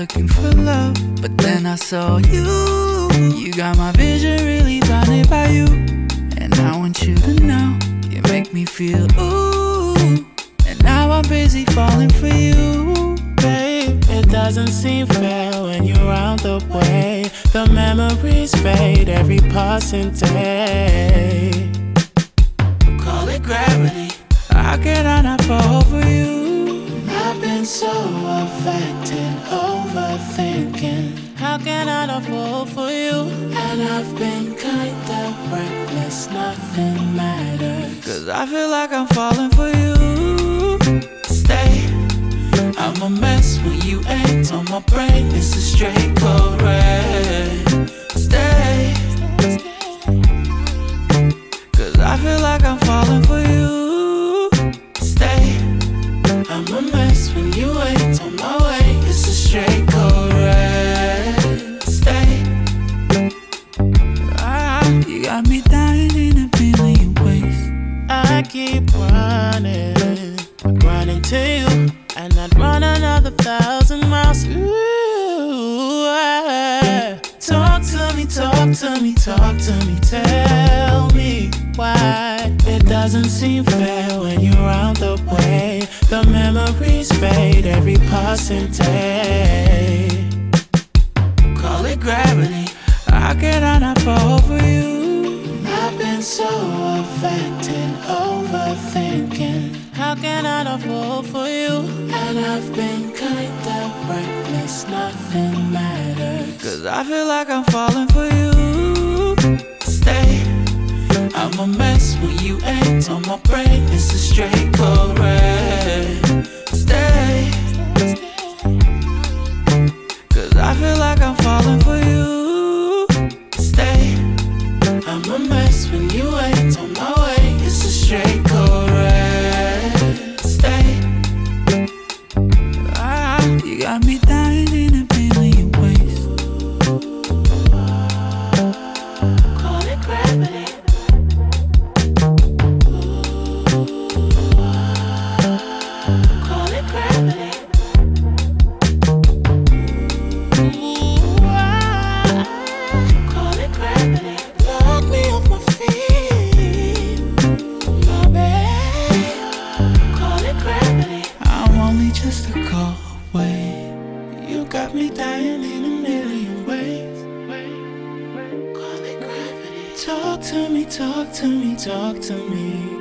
looking for love, but then I saw you. You got my vision really blinded by you. And I want you to know, you make me feel ooh. And now I'm busy falling for you. Babe, it doesn't seem fair when you're out the way. The memories fade every passing day. Call it gravity. How can I not fall for you? I've been so affected, overthinking. How can I not fall for you? And I've been kinda reckless, nothing matters. Cause I feel like I'm falling for you. Stay, I'm a mess when you ain't on my brain. It's a straight cold red. Stay, cause I feel like I'm falling for you. stay, I'm a mess when you ain't on my way. It's a straight cold red. Stay, You got me dying in a billion ways. I keep running, running to you, and I'd run another 1,000 miles. Ooh, talk to me, talk to me, talk to me. Tell me why it doesn't seem fair when you're out the way. The memories fade every passing day. Call it gravity. How can I not fall for you? I've been so affected, overthinking. How can I not fall for you? And I've been kinda reckless, nothing matters. Cause I feel like I'm falling for you. Stay, I'm a mess when you ain't on my brain. It's a straight cold red. Stay, Cause I feel like I'm falling for you. stay, I'm a mess when you ain't on my way. It's a straight cold red. Stay, You got me dying in a billion ways. call it gravity. Call it gravity. Call it gravity. Knock me off my feet, my babe. Call it gravity. I'm only just a call away. You got me dying in a million ways. Call it gravity. Talk to me, talk to me, talk to me.